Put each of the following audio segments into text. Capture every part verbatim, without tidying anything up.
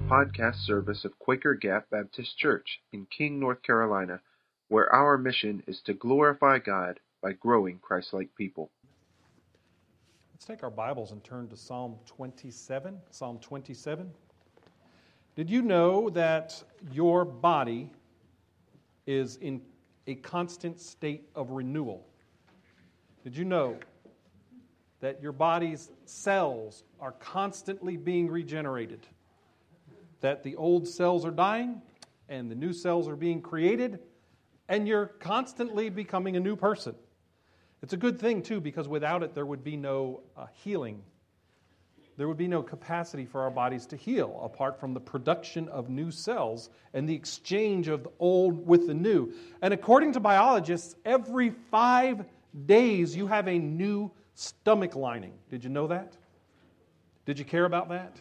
podcast service of Quaker Gap Baptist Church in King, North Carolina, where our mission is to glorify God by growing Christ-like people. Let's take our Bibles and turn to Psalm twenty-seven. Psalm twenty-seven. Did you know that your body is in a constant state of renewal? Did you know that your body's cells are constantly being regenerated? That the old cells are dying and the new cells are being created, and you're constantly becoming a new person. It's a good thing, too, because without it, there would be no uh, healing. There would be no capacity for our bodies to heal, apart from the production of new cells and the exchange of the old with the new. And according to biologists, every five days you have a new stomach lining. Did you know that? Did you care about that?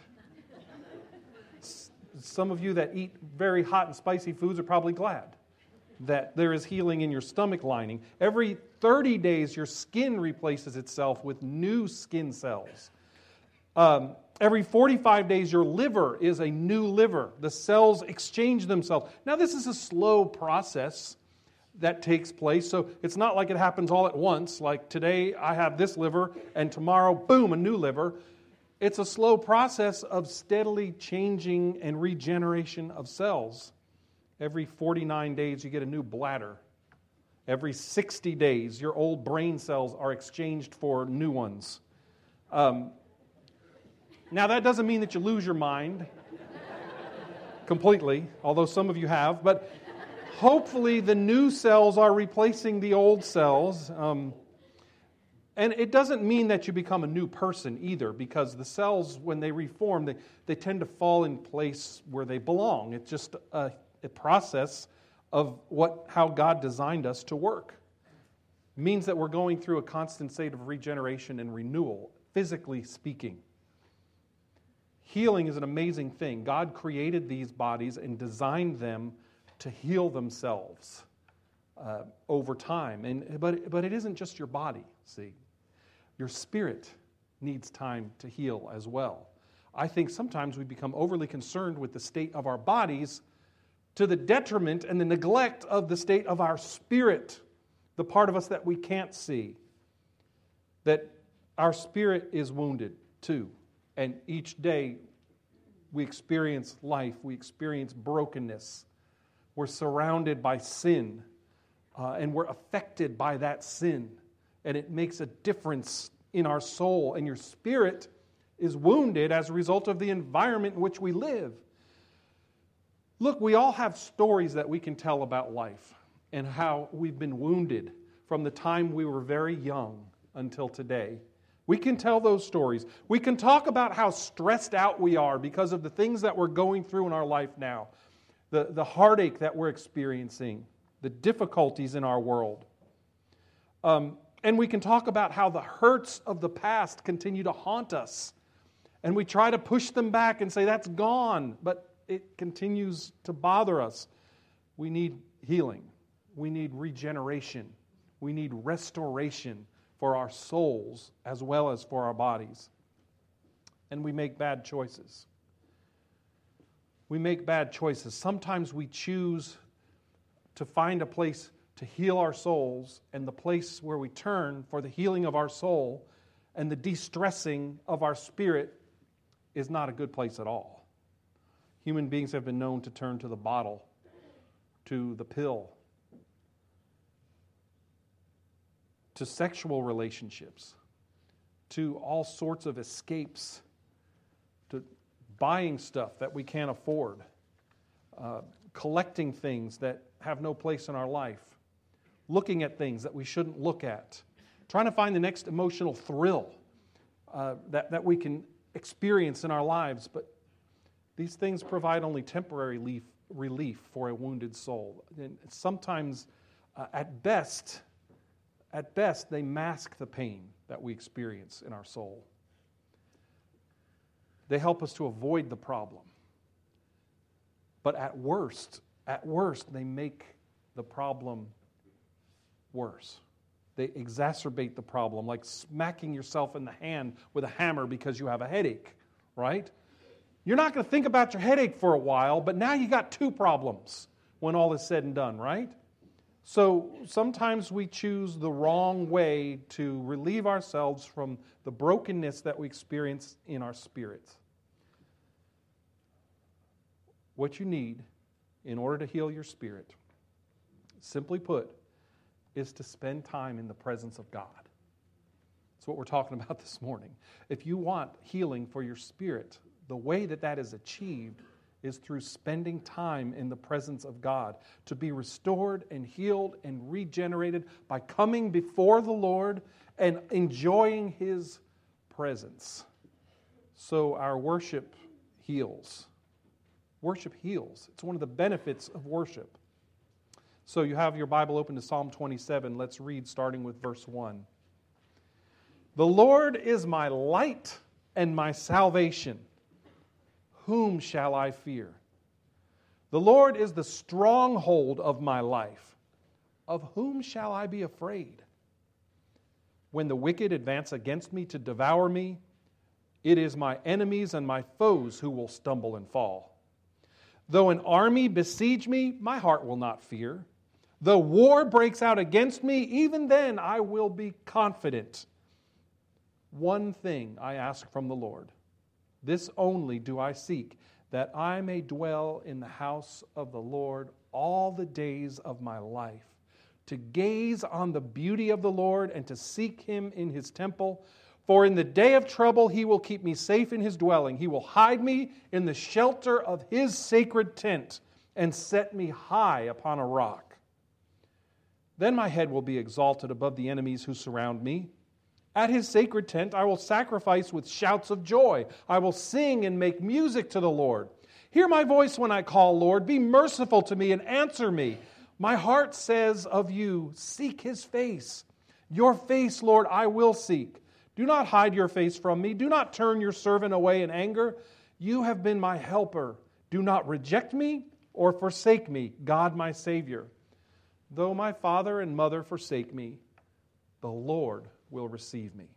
Some of you that eat very hot and spicy foods are probably glad that there is healing in your stomach lining. Every thirty days, your skin replaces itself with new skin cells. Um, every forty-five days, your liver is a new liver. The cells exchange themselves. Now, this is a slow process that takes place, so it's not like it happens all at once, like today I have this liver, and tomorrow, boom, a new liver. It's a slow process of steadily changing and regeneration of cells. Every forty-nine days, you get a new bladder. Every sixty days, your old brain cells are exchanged for new ones. Um, now, that doesn't mean that you lose your mind completely, although some of you have, but hopefully the new cells are replacing the old cells. Um, and it doesn't mean that you become a new person either, because the cells, when they reform, they, they tend to fall in place where they belong. It's just a a process of what how God designed us to work. It means that we're going through a constant state of regeneration and renewal, physically speaking. Healing is an amazing thing. God created these bodies and designed them to heal themselves uh, over time. And but but it isn't just your body, see. Your spirit needs time to heal as well. I think sometimes we become overly concerned with the state of our bodies to the detriment and the neglect of the state of our spirit, the part of us that we can't see. That our spirit is wounded too. And each day we experience life, we experience brokenness. We're surrounded by sin, uh, and we're affected by that sin. And it makes a difference in our soul, and your spirit is wounded as a result of the environment in which we live. Look, we all have stories that we can tell about life and how we've been wounded from the time we were very young until today. We can tell those stories. We can talk about how stressed out we are because of the things that we're going through in our life now, the, the heartache that we're experiencing, the difficulties in our world. Um, and we can talk about how the hurts of the past continue to haunt us. And we try to push them back and say, that's gone. But it continues to bother us. We need healing. We need regeneration. We need restoration for our souls as well as for our bodies. And we make bad choices. We make bad choices. Sometimes we choose to find a place to heal our souls, and the place where we turn for the healing of our soul and the de-stressing of our spirit is not a good place at all. Human beings have been known to turn to the bottle, to the pill, to sexual relationships, to all sorts of escapes, to buying stuff that we can't afford, uh, collecting things that have no place in our life, looking at things that we shouldn't look at, trying to find the next emotional thrill uh, that, that we can experience in our lives, but these things provide only temporary relief, relief for a wounded soul. And sometimes, uh, at best, at best, they mask the pain that we experience in our soul. They help us to avoid the problem. But at worst, at worst, they make the problem worse. They exacerbate the problem, like smacking yourself in the hand with a hammer because you have a headache, right? You're not going to think about your headache for a while, but now you got two problems when all is said and done, right? So sometimes we choose the wrong way to relieve ourselves from the brokenness that we experience in our spirits. What you need in order to heal your spirit, simply put, is to spend time in the presence of God. That's what we're talking about this morning. If you want healing for your spirit, the way that that is achieved is through spending time in the presence of God, to be restored and healed and regenerated by coming before the Lord and enjoying His presence. So our worship heals. Worship heals. It's one of the benefits of worship. So you have your Bible open to Psalm twenty-seven. Let's read starting with verse one. The Lord is my light and my salvation. Whom shall I fear? The Lord is the stronghold of my life. Of whom shall I be afraid? When the wicked advance against me to devour me, it is my enemies and my foes who will stumble and fall. Though an army besiege me, my heart will not fear. Though war breaks out against me, even then I will be confident. One thing I ask from the Lord. This only do I seek, that I may dwell in the house of the Lord all the days of my life, to gaze on the beauty of the Lord and to seek Him in His temple. For in the day of trouble He will keep me safe in His dwelling. He will hide me in the shelter of His sacred tent and set me high upon a rock. Then my head will be exalted above the enemies who surround me. At His sacred tent I will sacrifice with shouts of joy. I will sing and make music to the Lord. Hear my voice when I call, Lord. Be merciful to me and answer me. My heart says of you, seek His face. Your face, Lord, I will seek. Do not hide your face from me. Do not turn your servant away in anger. You have been my helper. Do not reject me or forsake me, God my Savior. Though my father and mother forsake me, the Lord will receive me.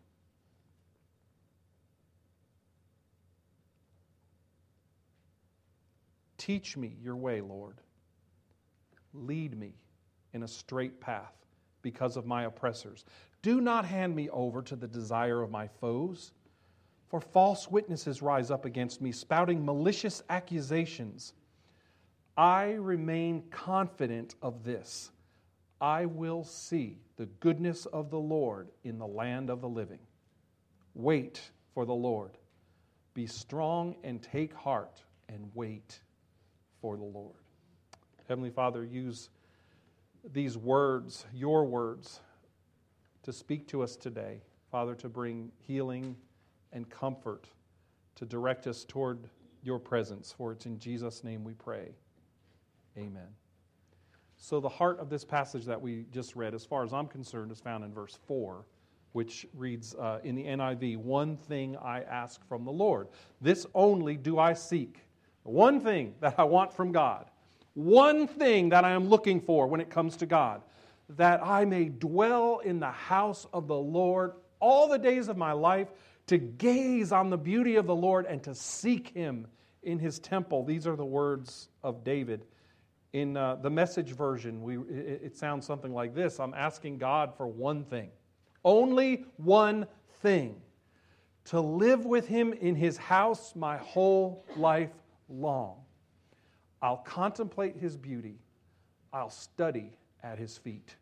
Teach me your way, Lord. Lead me in a straight path because of my oppressors. Do not hand me over to the desire of my foes, for false witnesses rise up against me, spouting malicious accusations. I remain confident of this. I will see the goodness of the Lord in the land of the living. Wait for the Lord. Be strong and take heart and wait for the Lord. Heavenly Father, use these words, your words, to speak to us today. Father, to bring healing and comfort, to direct us toward your presence. For it's in Jesus' name we pray. Amen. So the heart of this passage that we just read, as far as I'm concerned, is found in verse four, which reads uh, in the N I V, one thing I ask from the Lord. This only do I seek. One thing that I want from God. One thing that I am looking for when it comes to God. That I may dwell in the house of the Lord all the days of my life, to gaze on the beauty of the Lord and to seek Him in His temple. These are the words of David. In uh, the Message version, we, it, it sounds something like this. I'm asking God for one thing. Only one thing. To live with Him in His house my whole life long. I'll contemplate His beauty. I'll study at His feet.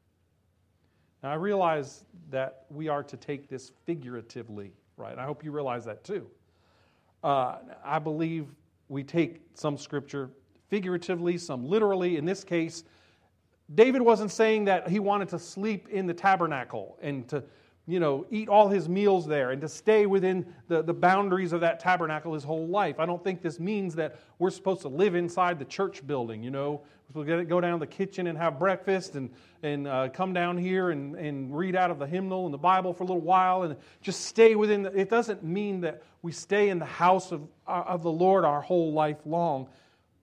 Now, I realize that we are to take this figuratively, right? I hope you realize that too. Uh, I believe we take some Scripture figuratively, some literally. In this case, David wasn't saying that he wanted to sleep in the tabernacle and to, you know, eat all his meals there and to stay within the, the boundaries of that tabernacle his whole life. I don't think this means that we're supposed to live inside the church building, you know. We're supposed to go down to the kitchen and have breakfast and, and uh, come down here and, and read out of the hymnal and the Bible for a little while and just stay within the, it doesn't mean that we stay in the house of, of the Lord our whole life long.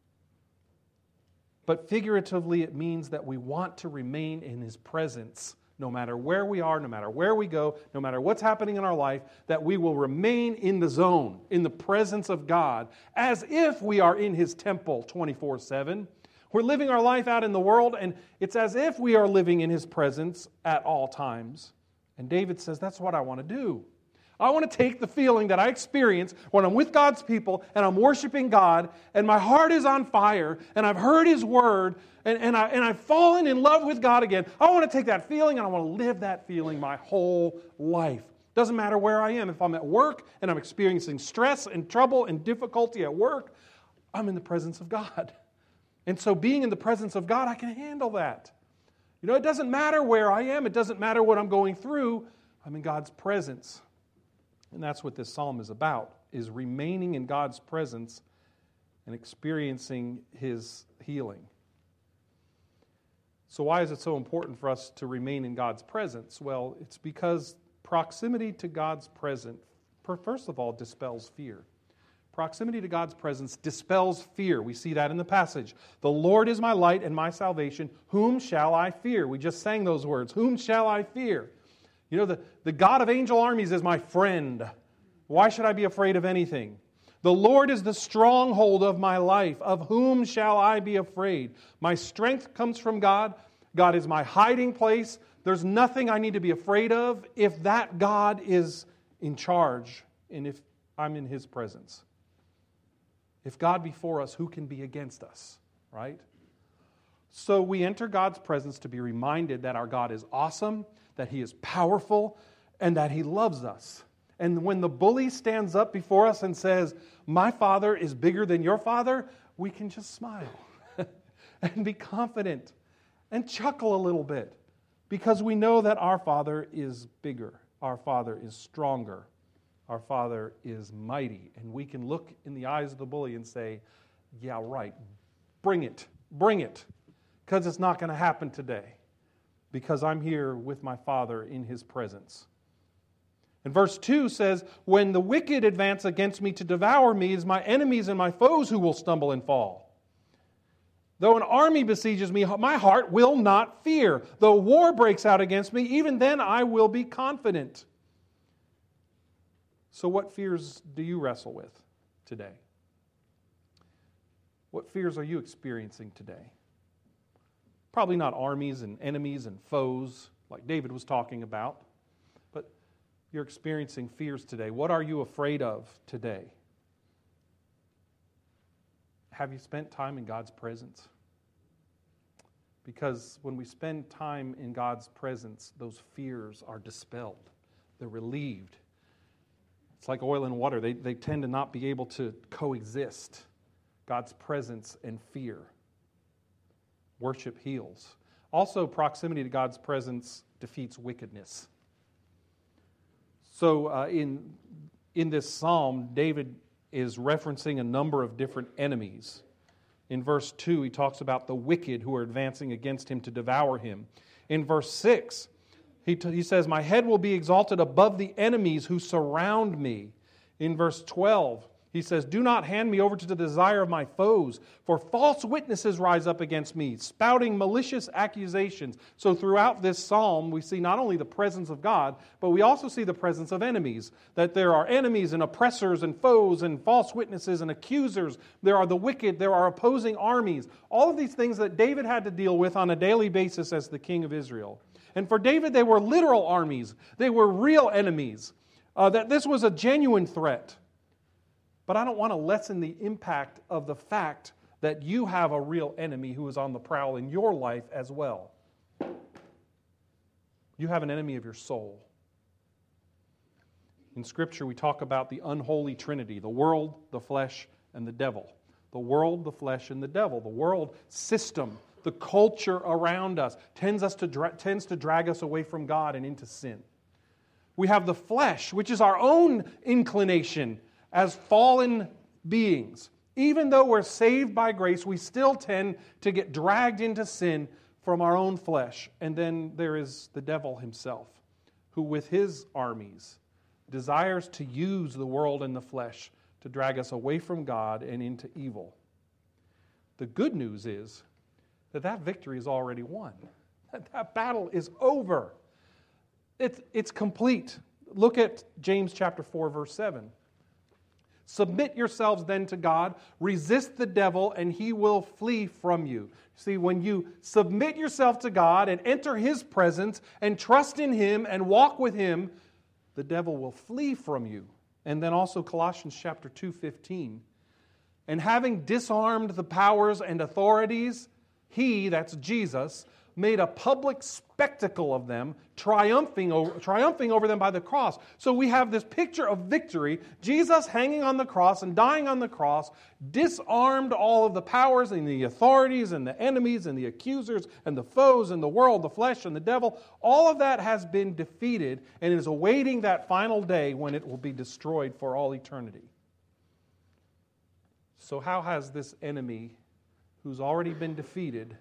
But figuratively, it means that we want to remain in His presence no matter where we are, no matter where we go, no matter what's happening in our life, that we will remain in the zone, in the presence of God, as if we are in His temple twenty-four seven. We're living our life out in the world, and it's as if we are living in His presence at all times. And David says, that's what I want to do. I want to take the feeling that I experience when I'm with God's people and I'm worshiping God and my heart is on fire and I've heard His Word and, and, I, and I've fallen in love with God again. I want to take that feeling and I want to live that feeling my whole life. Doesn't matter where I am. If I'm at work and I'm experiencing stress and trouble and difficulty at work, I'm in the presence of God. And so being in the presence of God, I can handle that. You know, it doesn't matter where I am. It doesn't matter what I'm going through. I'm in God's presence. And that's what this psalm is about, is remaining in God's presence and experiencing His healing. So why is it so important for us to remain in God's presence? Well, it's because proximity to God's presence, first of all, dispels fear. Proximity to God's presence dispels fear. We see that in the passage. The Lord is my light and my salvation. Whom shall I fear? We just sang those words. Whom shall I fear? You know, the, the God of angel armies is my friend. Why should I be afraid of anything? The Lord is the stronghold of my life. Of whom shall I be afraid? My strength comes from God. God is my hiding place. There's nothing I need to be afraid of if that God is in charge and if I'm in His presence. If God be for us, who can be against us? Right? So we enter God's presence to be reminded that our God is awesome, that He is powerful, and that He loves us. And when the bully stands up before us and says, my Father is bigger than your Father, we can just smile and be confident and chuckle a little bit because we know that our Father is bigger. Our Father is stronger. Our Father is mighty. And we can look in the eyes of the bully and say, yeah, right, bring it, bring it, because it's not going to happen today. Because I'm here with my Father in His presence. And verse two says, when the wicked advance against me to devour me, it is my enemies and my foes who will stumble and fall. Though an army besieges me, my heart will not fear. Though war breaks out against me, even then I will be confident. So what fears do you wrestle with today? What fears are you experiencing today? Probably not armies and enemies and foes like David was talking about, but you're experiencing fears today. What are you afraid of today? Have you spent time in God's presence? Because when we spend time in God's presence, those fears are dispelled. They're relieved. It's like oil and water. They, they tend to not be able to coexist. God's presence and fear. Worship heals. Also, proximity to God's presence defeats wickedness. So uh, in, in this psalm, David is referencing a number of different enemies. In verse two, he talks about the wicked who are advancing against him to devour him. In verse six, he, t- he says, my head will be exalted above the enemies who surround me. In verse twelve, he says, do not hand me over to the desire of my foes, for false witnesses rise up against me, spouting malicious accusations. So throughout this psalm, we see not only the presence of God, but we also see the presence of enemies. That there are enemies and oppressors and foes and false witnesses and accusers. There are the wicked, there are opposing armies. All of these things that David had to deal with on a daily basis as the king of Israel. And for David, they were literal armies. They were real enemies. Uh, that this was a genuine threat. But I don't want to lessen the impact of the fact that you have a real enemy who is on the prowl in your life as well. You have an enemy of your soul. In Scripture, we talk about the unholy trinity, the world, the flesh, and the devil. The world, the flesh, and the devil. The world system, the culture around us, tends, us to dra- tends to drag us away from God and into sin. We have the flesh, which is our own inclination as fallen beings. Even though we're saved by grace, we still tend to get dragged into sin from our own flesh. And then there is the devil himself, who with his armies desires to use the world and the flesh to drag us away from God and into evil. The good news is that that victory is already won. That, that battle is over. It's, it's complete. Look at James chapter four, verse seven. Submit yourselves then to God, resist the devil, and he will flee from you. See, when you submit yourself to God and enter His presence and trust in Him and walk with Him, the devil will flee from you. And then also Colossians chapter two, fifteen. And having disarmed the powers and authorities, He, that's Jesus, made a public spectacle of them, triumphing over, triumphing over them by the cross. So we have this picture of victory. Jesus hanging on the cross and dying on the cross, disarmed all of the powers and the authorities and the enemies and the accusers and the foes and the world, the flesh and the devil. All of that has been defeated and is awaiting that final day when it will be destroyed for all eternity. So how has this enemy who's already been defeated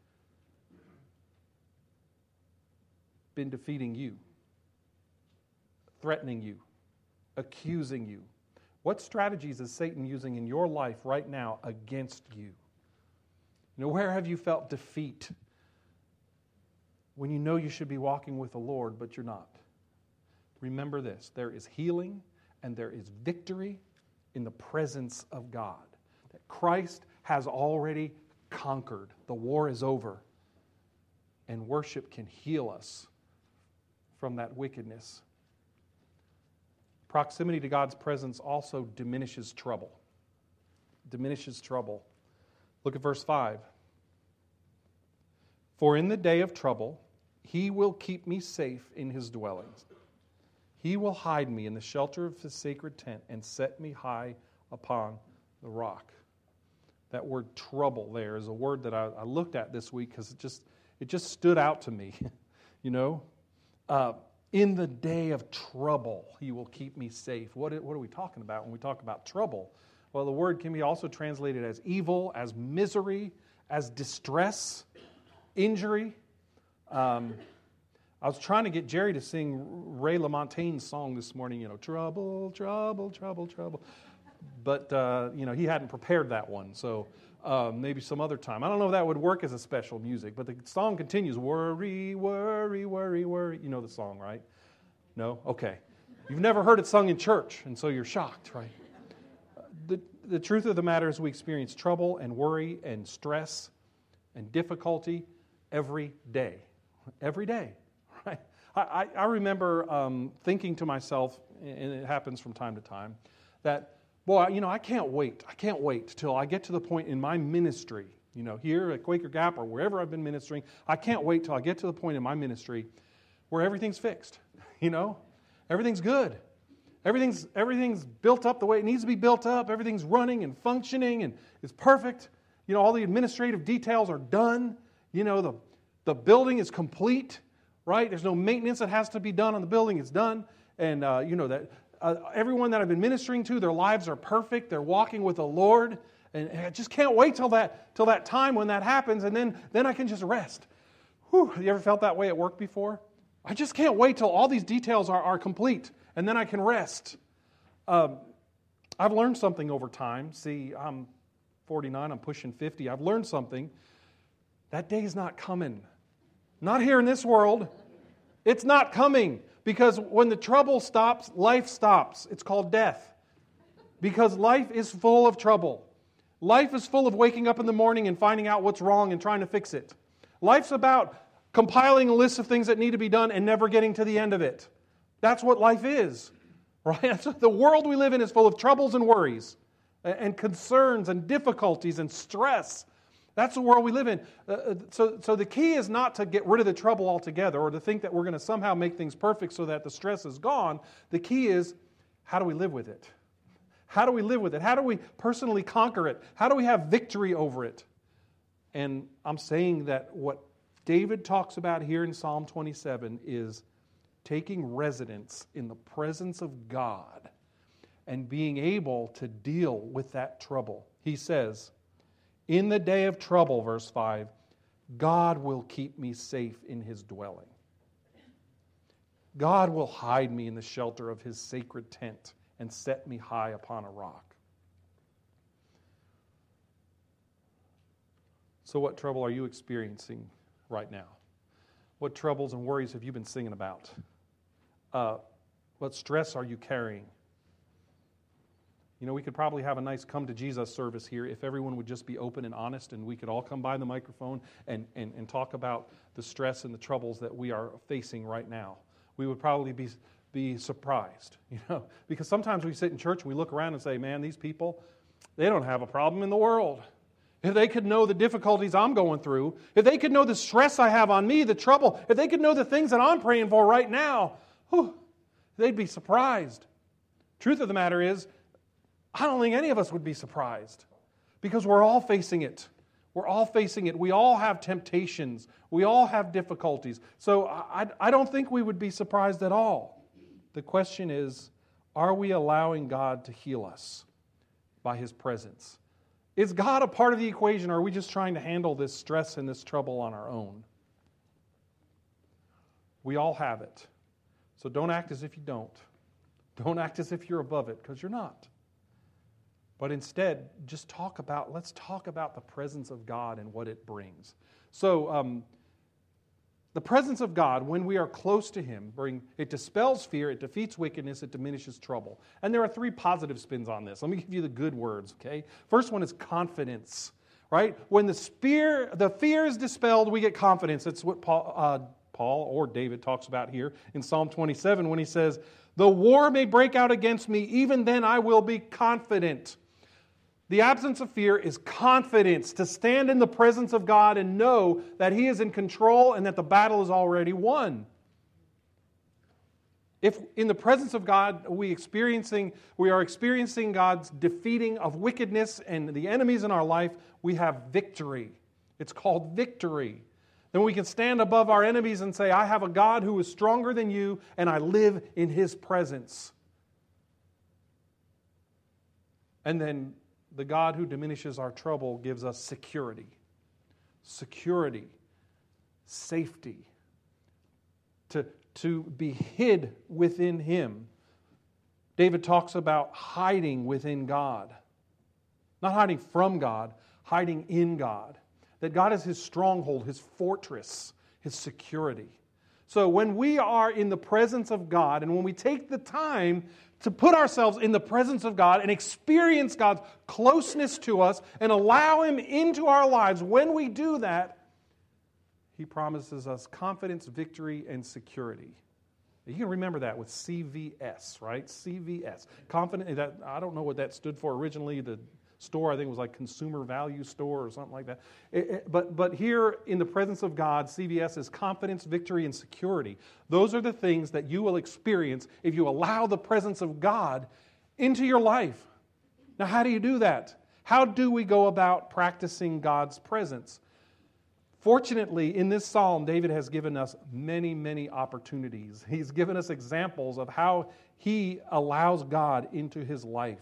been defeating you, threatening you, accusing you? What strategies is Satan using in your life right now against you? You know, where have you felt defeat when you know you should be walking with the Lord, but you're not? Remember this, there is healing and there is victory in the presence of God. That Christ has already conquered. The war is over. And worship can heal us from that wickedness. Proximity to God's presence also diminishes trouble. Diminishes trouble. Look at verse five. For in the day of trouble, He will keep me safe in His dwellings. He will hide me in the shelter of His sacred tent and set me high upon the rock. That word trouble there is a word that I, I looked at this week because it just, it just stood out to me. You know? Uh, in the day of trouble, He will keep me safe. What, what are we talking about when we talk about trouble? Well, the word can be also translated as evil, as misery, as distress, injury. Um, I was trying to get Jerry to sing Ray LaMontagne's song this morning, you know, trouble, trouble, trouble, trouble. But, uh, you know, he hadn't prepared that one, so uh, maybe some other time. I don't know if that would work as a special music, but the song continues, worry, worry, worry, worry. You know the song, right? No? Okay. You've never heard it sung in church, and so you're shocked, right? The, the truth of the matter is we experience trouble and worry and stress and difficulty every day. Every day, right? I, I, I remember um, thinking to myself, and it happens from time to time, that boy, you know, I can't wait. I can't wait till I get to the point in my ministry, you know, here at Quaker Gap or wherever I've been ministering. I can't wait till I get to the point in my ministry where everything's fixed, you know. Everything's good. Everything's everything's built up the way it needs to be built up. Everything's running and functioning and is perfect. You know, all the administrative details are done. You know, the, the building is complete, right? There's no maintenance that has to be done on the building. It's done. And, uh, you know, that... Uh, everyone that I've been ministering to, their lives are perfect. They're walking with the Lord. And, and I just can't wait till that till that time when that happens, and then, then I can just rest. Whew, you ever felt that way at work before? I just can't wait till all these details are, are complete, and then I can rest. Um, I've learned something over time. See, I'm forty-nine, I'm pushing fifty. I've learned something. That day's not coming. Not here in this world. It's not coming. Because when the trouble stops, life stops. It's called death. Because life is full of trouble. Life is full of waking up in the morning and finding out what's wrong and trying to fix it. Life's about compiling a list of things that need to be done and never getting to the end of it. That's what life is. Right? The world we live in is full of troubles and worries and concerns and difficulties and stress. That's the world we live in. Uh, so, so the key is not to get rid of the trouble altogether or to think that we're going to somehow make things perfect so that the stress is gone. The key is, how do we live with it? How do we live with it? How do we personally conquer it? How do we have victory over it? And I'm saying that what David talks about here in Psalm twenty-seven is taking residence in the presence of God and being able to deal with that trouble. He says, in the day of trouble, verse five, God will keep me safe in His dwelling. God will hide me in the shelter of His sacred tent and set me high upon a rock. So what trouble are you experiencing right now? What troubles and worries have you been singing about? Uh, what stress are you carrying? You know, we could probably have a nice come to Jesus service here if everyone would just be open and honest, and we could all come by the microphone and, and, and talk about the stress and the troubles that we are facing right now. We would probably be, be surprised, you know, because sometimes we sit in church and we look around and say, man, these people, they don't have a problem in the world. If they could know the difficulties I'm going through, if they could know the stress I have on me, the trouble, if they could know the things that I'm praying for right now, whew, they'd be surprised. Truth of the matter is, I don't think any of us would be surprised because we're all facing it. We're all facing it. We all have temptations. We all have difficulties. So I, I don't think we would be surprised at all. The question is, are we allowing God to heal us by His presence? Is God a part of the equation, or are we just trying to handle this stress and this trouble on our own? We all have it. So don't act as if you don't. Don't act as if you're above it, because you're not. But instead, just talk about, let's talk about the presence of God and what it brings. So, um, the presence of God, when we are close to Him, bring it dispels fear, it defeats wickedness, it diminishes trouble. And there are three positive spins on this. Let me give you the good words, okay? First one is confidence, right? When the fear, the fear is dispelled, we get confidence. That's what Paul, uh, Paul or David talks about here in Psalm twenty-seven when he says, "The war may break out against me, even then I will be confident." The absence of fear is confidence, to stand in the presence of God and know that He is in control and that the battle is already won. If in the presence of God we experiencing, we are experiencing God's defeating of wickedness and the enemies in our life, we have victory. It's called victory. Then we can stand above our enemies and say, I have a God who is stronger than you, and I live in His presence. And then the God who diminishes our trouble gives us security. Security. Safety. To, to be hid within Him. David talks about hiding within God. Not hiding from God, hiding in God. That God is His stronghold, His fortress, His security. So when we are in the presence of God, and when we take the time to put ourselves in the presence of God and experience God's closeness to us and allow Him into our lives, when we do that, He promises us confidence, victory, and security. You can remember that with C V S, right? C V S. Confident, that, I don't know what that stood for originally. The store, I think, was like Consumer Value Store or something like that. It, it, but, but here in the presence of God, C V S is confidence, victory, and security. Those are the things that you will experience if you allow the presence of God into your life. Now, how do you do that? How do we go about practicing God's presence? Fortunately, in this psalm, David has given us many, many opportunities. He's given us examples of how he allows God into his life.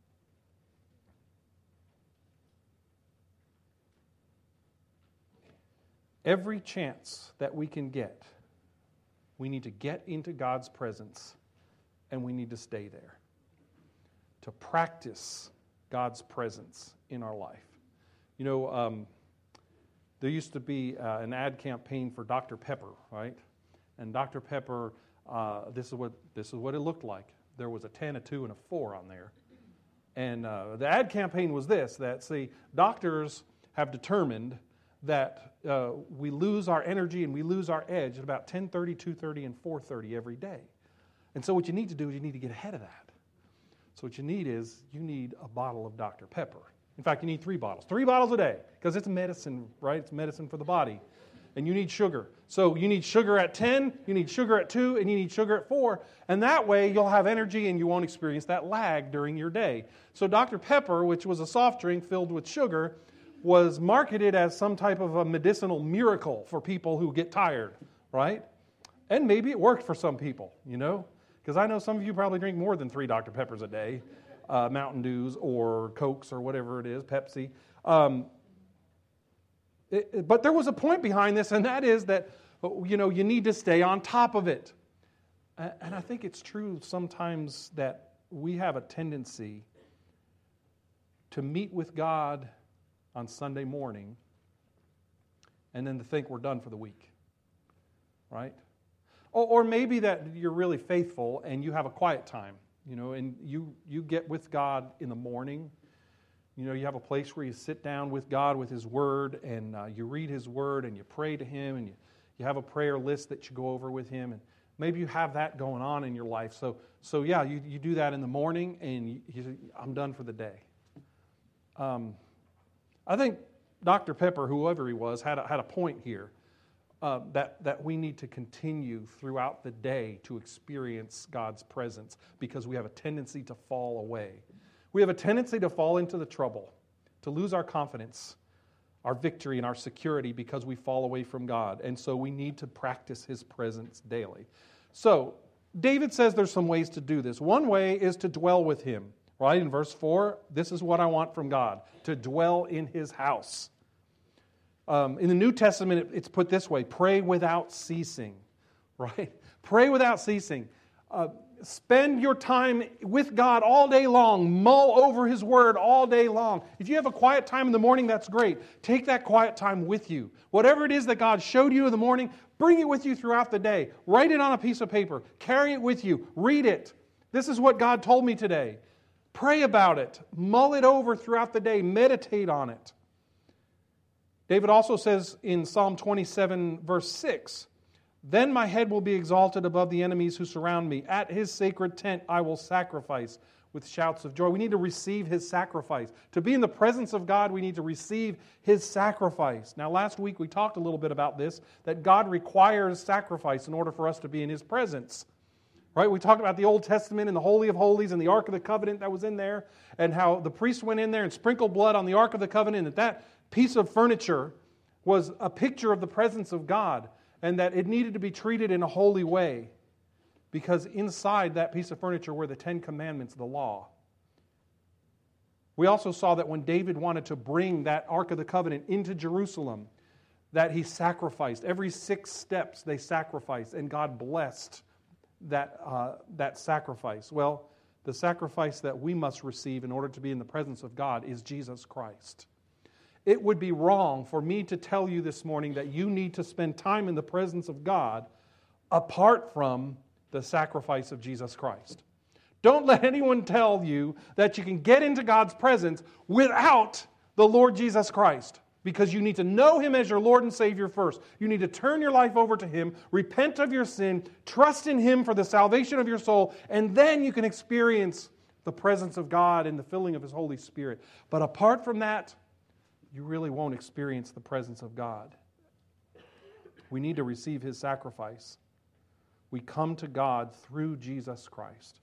Every chance that we can get, we need to get into God's presence, and we need to stay there. To practice God's presence in our life. You know, um, there used to be uh, an ad campaign for Doctor Pepper, right? And Doctor Pepper, uh, this is what this is what it looked like. There was a ten, a two, and a four on there. And uh, the ad campaign was this, that, see, doctors have determined that uh, we lose our energy and we lose our edge at about ten thirty, two thirty, and four thirty every day. And so what you need to do is you need to get ahead of that. So what you need is you need a bottle of Doctor Pepper. In fact, you need three bottles. Three bottles a day, because it's medicine, right? It's medicine for the body. And you need sugar. So you need sugar at ten, you need sugar at two, and you need sugar at four. And that way you'll have energy and you won't experience that lag during your day. So Doctor Pepper, which was a soft drink filled with sugar, was marketed as some type of a medicinal miracle for people who get tired, right? And maybe it worked for some people, you know? Because I know some of you probably drink more than three Doctor Peppers a day, uh, Mountain Dews or Cokes or whatever it is, Pepsi. Um, it, but there was a point behind this, and that is that, you know, you need to stay on top of it. And I think it's true sometimes that we have a tendency to meet with God on Sunday morning and then to think we're done for the week, right? Or, or maybe that you're really faithful and you have a quiet time, you know, and you, you get with God in the morning. You know, you have a place where you sit down with God with His Word, and uh, you read His Word, and you pray to Him, and you, you have a prayer list that you go over with Him, and maybe you have that going on in your life. So, so yeah, you, you do that in the morning, and you, you, I'm done for the day. Um, I think Doctor Pepper, whoever he was, had a, had a point here uh, that, that we need to continue throughout the day to experience God's presence because we have a tendency to fall away. We have a tendency to fall into the trouble, to lose our confidence, our victory, and our security because we fall away from God. And so we need to practice His presence daily. So David says there's some ways to do this. One way is to dwell with Him. Right? In verse four, this is what I want from God, to dwell in His house. Um, in the New Testament, it's put this way, pray without ceasing. Right? Pray without ceasing. Uh, spend your time with God all day long. Mull over His Word all day long. If you have a quiet time in the morning, that's great. Take that quiet time with you. Whatever it is that God showed you in the morning, bring it with you throughout the day. Write it on a piece of paper. Carry it with you. Read it. This is what God told me today. Pray about it. Mull it over throughout the day. Meditate on it. David also says in Psalm twenty-seven, verse six, then my head will be exalted above the enemies who surround me. At His sacred tent I will sacrifice with shouts of joy. We need to receive His sacrifice. To be in the presence of God, we need to receive His sacrifice. Now, last week we talked a little bit about this, that God requires sacrifice in order for us to be in His presence. Right? We talked about the Old Testament and the Holy of Holies and the Ark of the Covenant that was in there, and how the priest went in there and sprinkled blood on the Ark of the Covenant, and that that piece of furniture was a picture of the presence of God, and that it needed to be treated in a holy way, because inside that piece of furniture were the Ten Commandments, the law. We also saw that when David wanted to bring that Ark of the Covenant into Jerusalem, that he sacrificed. Every six steps they sacrificed, and God blessed that uh, that sacrifice. Well, the sacrifice that we must receive in order to be in the presence of God is Jesus Christ. It would be wrong for me to tell you this morning that you need to spend time in the presence of God apart from the sacrifice of Jesus Christ. Don't let anyone tell you that you can get into God's presence without the Lord Jesus Christ. Because you need to know Him as your Lord and Savior first. You need to turn your life over to Him, repent of your sin, trust in Him for the salvation of your soul, and then you can experience the presence of God and the filling of His Holy Spirit. But apart from that, you really won't experience the presence of God. We need to receive His sacrifice. We come to God through Jesus Christ.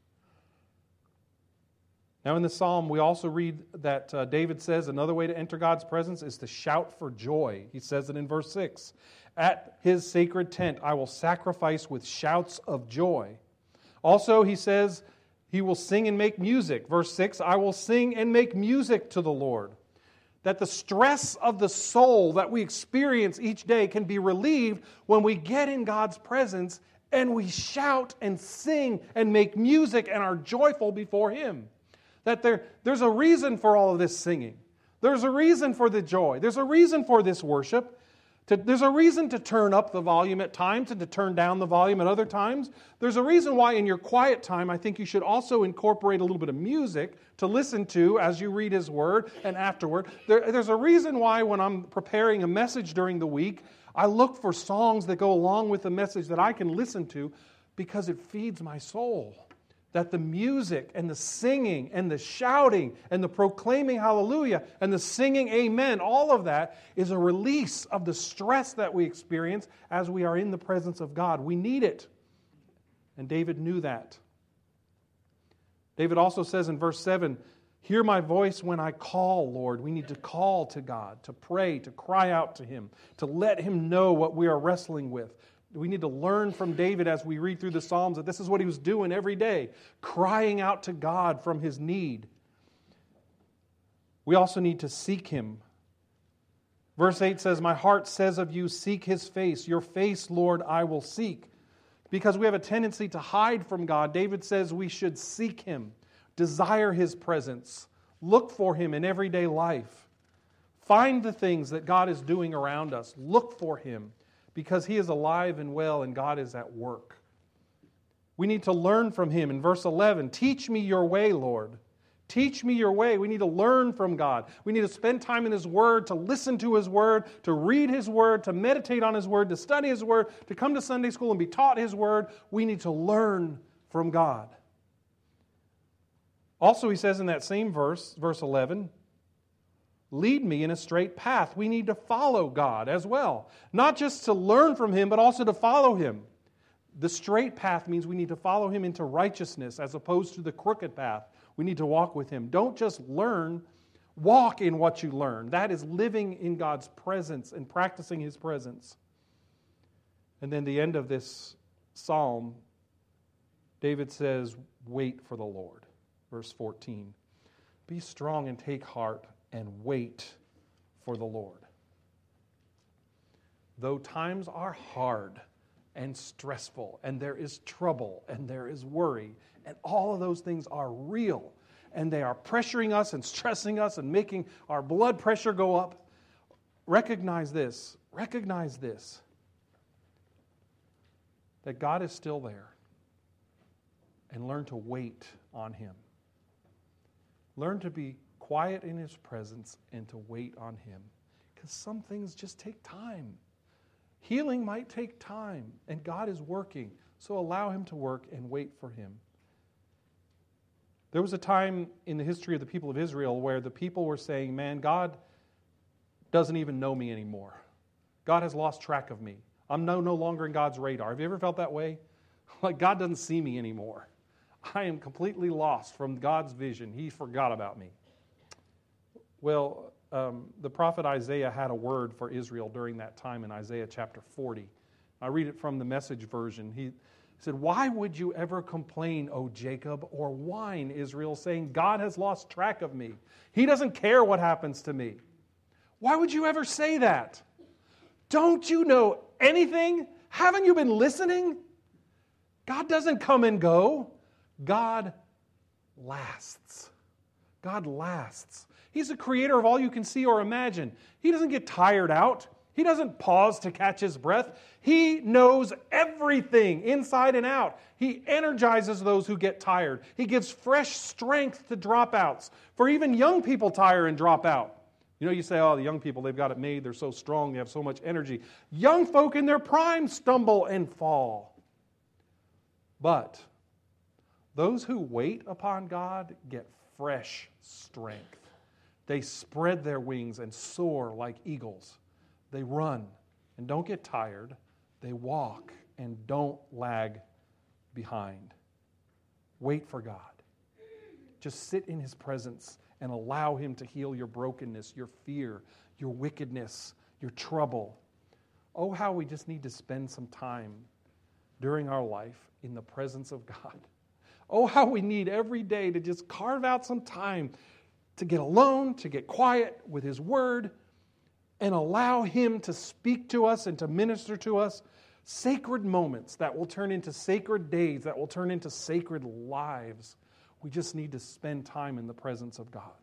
Now in the psalm, we also read that uh, David says another way to enter God's presence is to shout for joy. He says it in verse six. At His sacred tent I will sacrifice with shouts of joy. Also he says he will sing and make music. Verse six, I will sing and make music to the Lord. That the stress of the soul that we experience each day can be relieved when we get in God's presence and we shout and sing and make music and are joyful before Him. That there, there's a reason for all of this singing. There's a reason for the joy. There's a reason for this worship. To, there's a reason to turn up the volume at times and to turn down the volume at other times. There's a reason why in your quiet time I think you should also incorporate a little bit of music to listen to as you read His Word and afterward. There, there's a reason why when I'm preparing a message during the week, I look for songs that go along with the message that I can listen to because it feeds my soul. That the music and the singing and the shouting and the proclaiming hallelujah and the singing amen, all of that is a release of the stress that we experience as we are in the presence of God. We need it. And David knew that. David also says in verse seven, hear my voice when I call, Lord. We need to call to God, to pray, to cry out to Him, to let Him know what we are wrestling with. We need to learn from David as we read through the Psalms that this is what he was doing every day, crying out to God from his need. We also need to seek Him. Verse eight says, my heart says of you, seek His face. Your face, Lord, I will seek. Because we have a tendency to hide from God, David says we should seek Him, desire His presence, look for Him in everyday life. Find the things that God is doing around us. Look for Him. Because He is alive and well and God is at work. We need to learn from Him. In verse eleven, teach me your way, Lord. Teach me your way. We need to learn from God. We need to spend time in His Word, to listen to His Word, to read His Word, to meditate on His Word, to study His Word, to come to Sunday school and be taught His Word. We need to learn from God. Also, he says in that same verse, verse eleven, lead me in a straight path. We need to follow God as well. Not just to learn from Him, but also to follow Him. The straight path means we need to follow Him into righteousness as opposed to the crooked path. We need to walk with Him. Don't just learn, walk in what you learn. That is living in God's presence and practicing His presence. And then the end of this psalm, David says, wait for the Lord. Verse fourteen, be strong and take heart and wait for the Lord. Though times are hard and stressful, and there is trouble, and there is worry, and all of those things are real, and they are pressuring us and stressing us and making our blood pressure go up. Recognize this, recognize this, that God is still there, and learn to wait on Him. Learn to be quiet in His presence and to wait on Him, because some things just take time. Healing might take time, and God is working. So allow Him to work and wait for Him. There was a time in the history of the people of Israel where the people were saying, man, God doesn't even know me anymore. God has lost track of me. I'm no, no longer in God's radar. Have you ever felt that way? Like God doesn't see me anymore. I am completely lost from God's vision. He forgot about me. Well, Um, the prophet Isaiah had a word for Israel during that time in Isaiah chapter forty. I read it from the Message version. He said, why would you ever complain, O Jacob, or whine, Israel, saying, God has lost track of me. He doesn't care what happens to me. Why would you ever say that? Don't you know anything? Haven't you been listening? God doesn't come and go. God lasts. God lasts. He's the creator of all you can see or imagine. He doesn't get tired out. He doesn't pause to catch His breath. He knows everything inside and out. He energizes those who get tired. He gives fresh strength to dropouts. For even young people tire and drop out. You know, you say, oh, the young people, they've got it made. They're so strong. They have so much energy. Young folk in their prime stumble and fall. But those who wait upon God get fresh strength. They spread their wings and soar like eagles. They run and don't get tired. They walk and don't lag behind. Wait for God. Just sit in His presence and allow Him to heal your brokenness, your fear, your wickedness, your trouble. Oh, how we just need to spend some time during our life in the presence of God. Oh, how we need every day to just carve out some time to get alone, to get quiet with His Word, and allow Him to speak to us and to minister to us. Sacred moments that will turn into sacred days, that will turn into sacred lives. We just need to spend time in the presence of God.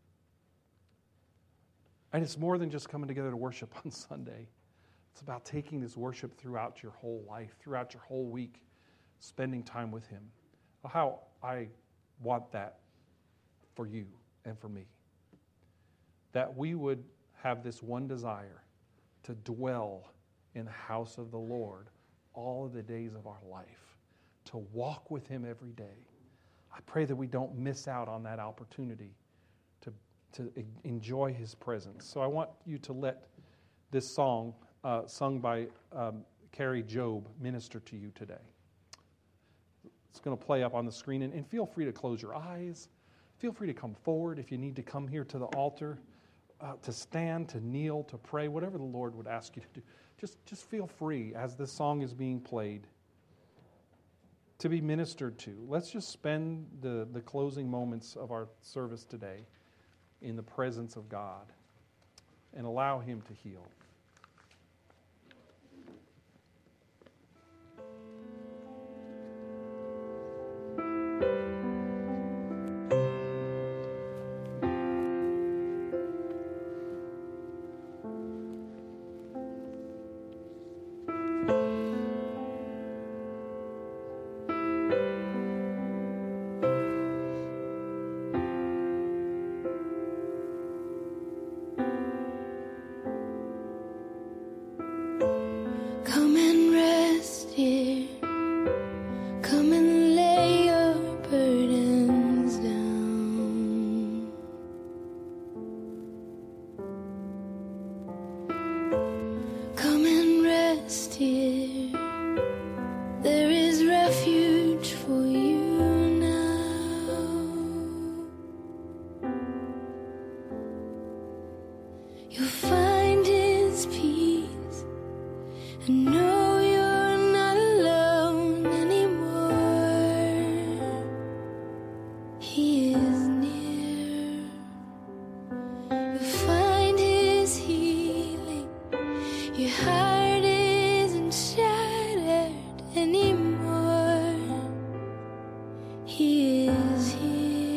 And it's more than just coming together to worship on Sunday. It's about taking this worship throughout your whole life, throughout your whole week, spending time with Him. How I want that for you and for me. That we would have this one desire to dwell in the house of the Lord all of the days of our life, to walk with Him every day. I pray that we don't miss out on that opportunity to, to enjoy His presence. So I want you to let this song, uh, sung by um, Carrie Job, minister to you today. It's going to play up on the screen, and, and feel free to close your eyes. Feel free to come forward if you need to come here to the altar, uh, to stand, to kneel, to pray, whatever the Lord would ask you to do. Just, just feel free as this song is being played to be ministered to. Let's just spend the, the closing moments of our service today in the presence of God and allow Him to heal. there is refuge for you now. You'll find his peace and know you're not alone anymore. He is near. You'll find his healing. Your heart isn't shattered anymore. He is here.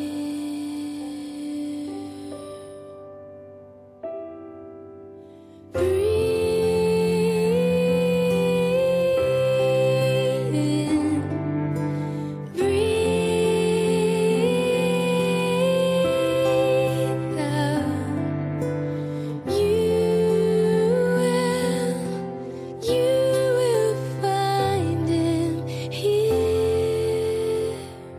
Breathe in, breathe out. You will, you will find him here.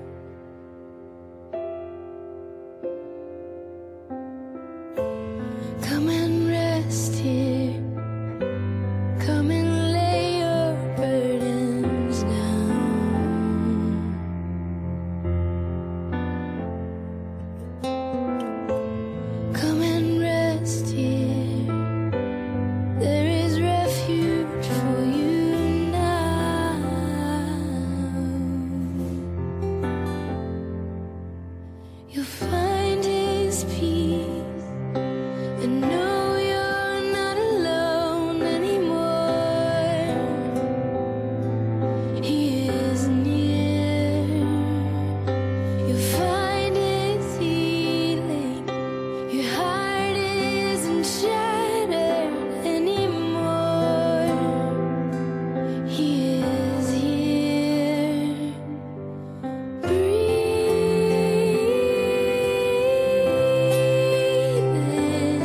Come and rest here. Come and lay your burdens down. Come and rest here. There is refuge for you now. You'll find his peace and know you're not alone anymore. He is near. You'll find his healing. Your heart isn't shattered anymore. He is here. Breathe in,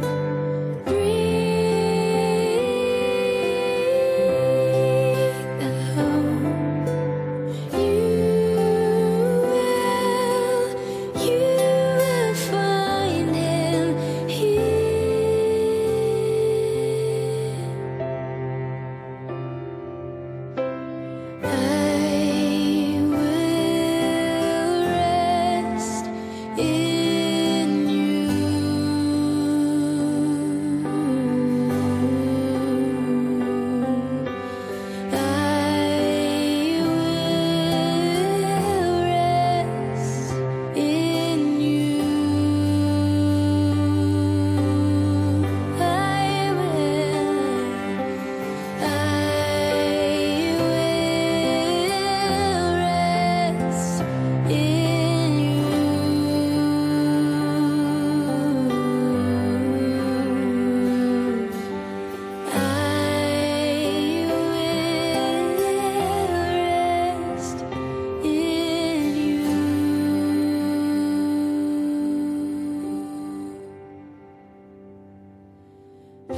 breathe out. You will, you will find him here. I will rest in you. I will rest in you. I will. I will rest in you. I will rest in you.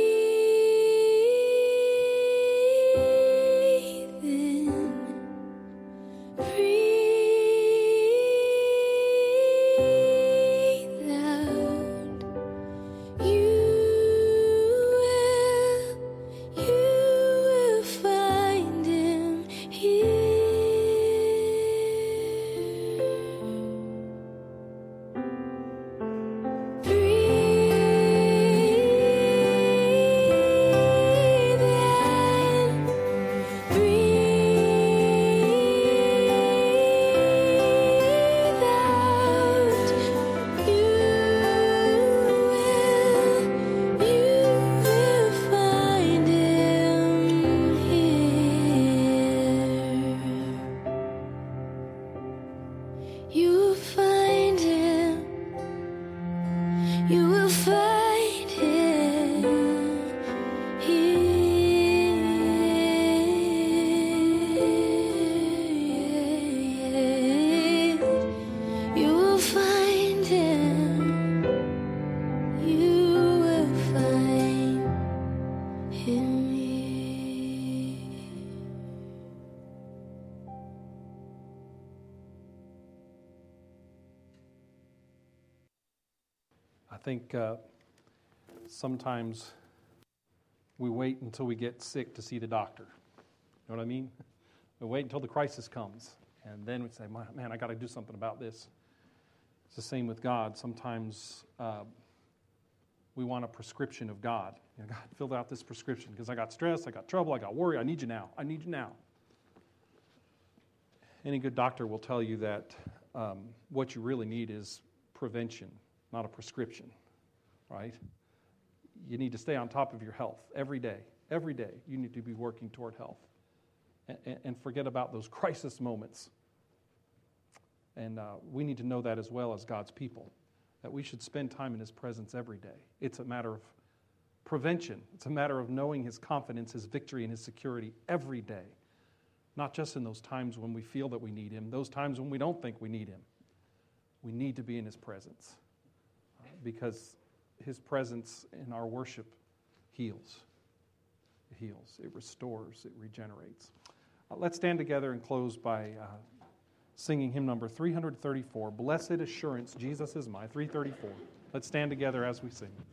Breathe in, breathe out. You will, you will find him here. Breathe in, breathe out. You will, you will find him here. You will find him. You will find him here. You will find him. You will find him here. I think uh, sometimes we wait until we get sick to see the doctor. You know what I mean? We wait until the crisis comes, and then we say, man, I got to do something about this. It's the same with God. Sometimes uh, we want a prescription of God. You know, God, fill out this prescription because I got stress, I got trouble, I got worry. I need you now. I need you now. Any good doctor will tell you that um, what you really need is prevention, not a prescription, right? You need to stay on top of your health every day. Every day you need to be working toward health. And, and forget about those crisis moments. And uh, we need to know that as well as God's people, that we should spend time in His presence every day. It's a matter of prevention. It's a matter of knowing His confidence, His victory, and His security every day. Not just in those times when we feel that we need Him, those times when we don't think we need Him. We need to be in His presence uh, because His presence in our worship heals. It heals, it restores, it regenerates. Uh, let's stand together and close by uh, singing hymn number three thirty-four, Blessed Assurance, Jesus is Mine, three thirty-four. Let's stand together as we sing.